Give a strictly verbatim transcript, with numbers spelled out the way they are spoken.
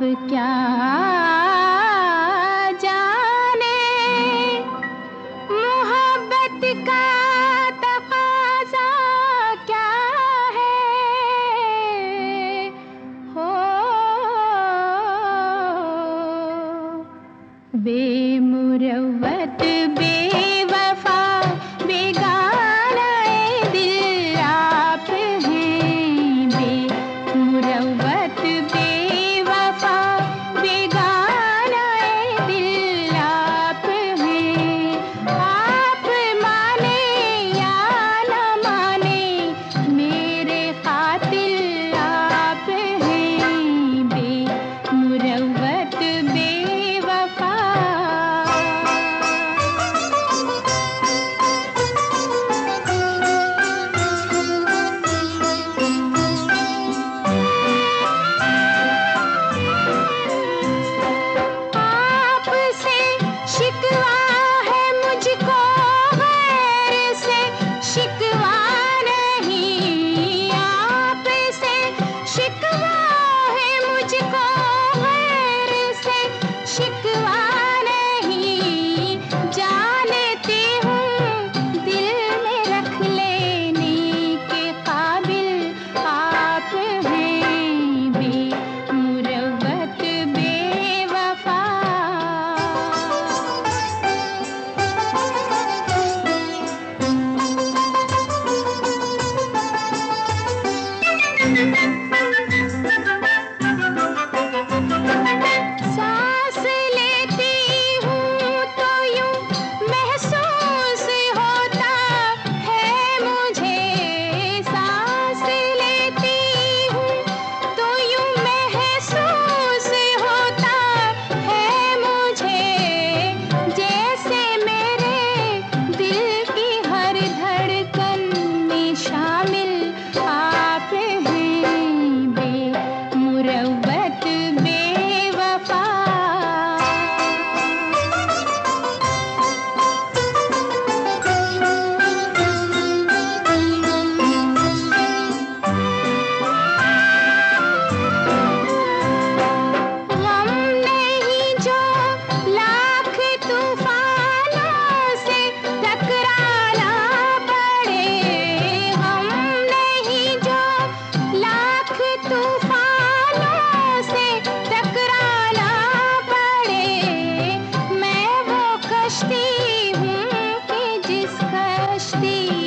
क्या जाने मोहब्बत का तकाज़ा क्या है। हो बेमुरव्वत बेवफा बेगाना ए दिल आप हैं। बेमुरव्वत बेवफा बेगाना ए दिल आप हैं। आप माने या न माने मेरे कातिल आप हैं। बेमुरव्वत बेवफा आपसे शिकवा है मुझको गैर से शिकवा नहीं। आपसे शिकवा है मुझको गैर से शिकवा नहीं। जानती हूँ दिल में रख लेने के काबिल आप हैं। बेमुरव्वत बेवफा सांस लेती हूँ तो यूं महसूस होता है मुझे। सांस लेती हूँ तो यूं महसूस होता है मुझे। जैसे मेरे दिल की हर धड़कन में शामिल आप हैं। बेमुरव्वत बेवफा गम नहीं जो लाख तूफानों से टकराना पड़े। गम नहीं जो लाख तूफानों से टकराना पड़े। मैं वो कश्ती हूँ कि जिस कश्ती